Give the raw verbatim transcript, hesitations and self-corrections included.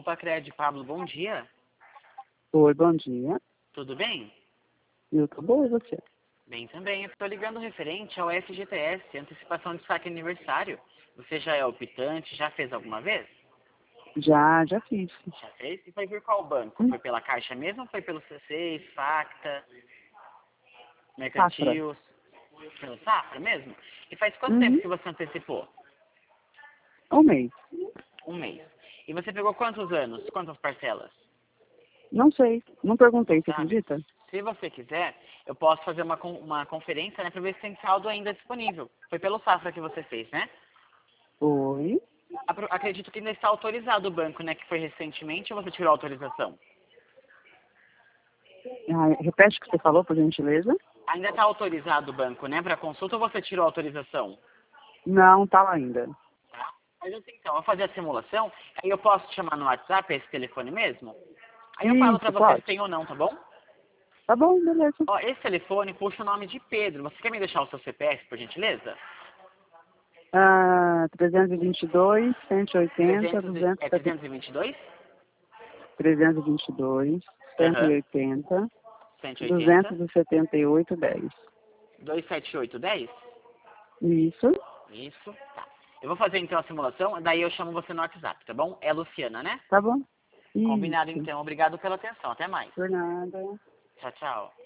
Opa, Cred, Pablo, bom dia. Oi, bom dia. Tudo bem? Eu tô boa, e você? Bem também. Eu estou ligando referente ao F G T S, Antecipação de Saque Aniversário. Você já é optante? Já fez alguma vez? Já, já fiz. Já fez? E foi por qual banco? Hum, Foi pela Caixa mesmo ou foi pelo C seis, Facta, Safra. Mercantil? Pelo Safra mesmo? E faz quanto tempo Uhum. que você antecipou? Um mês. Um mês. E você pegou quantos anos? Quantas parcelas? Não sei. Não perguntei, você Sabe? acredita? Se você quiser, eu posso fazer uma, con- uma conferência, né, para ver se tem saldo ainda disponível. Foi pelo Safra que você fez, né? Oi. Apro- Acredito que ainda está autorizado o banco, né, que foi recentemente, ou você tirou a autorização? Ah, repete o que você falou, por gentileza. Ainda está autorizado o banco, né, para consulta, ou você tirou a autorização? Não, tá lá ainda. Tá? Mas assim, então, eu vou fazer a simulação, aí eu posso te chamar no WhatsApp, esse telefone mesmo? Aí eu falo para Isso, você se pode. tem ou não, tá bom? Tá bom, beleza. Ó, esse telefone puxa o nome de Pedro. Você quer me deixar o seu C P F, por gentileza? Ah, trezentos e vinte e dois, cento e oitenta, trezentos e- duzentos é e setenta. trezentos e vinte e dois? trezentos e vinte e dois, cento e Aham. oitenta, cento e oitenta. duzentos e setenta e oito, dez. duzentos e setenta e oito, dez? Isso. Isso. Tá. Eu vou fazer então a simulação, daí eu chamo você no WhatsApp, tá bom? É Luciana, né? Tá bom? Combinado Isso. então. Obrigado pela atenção. Até mais. Por nada. Tchau, tchau.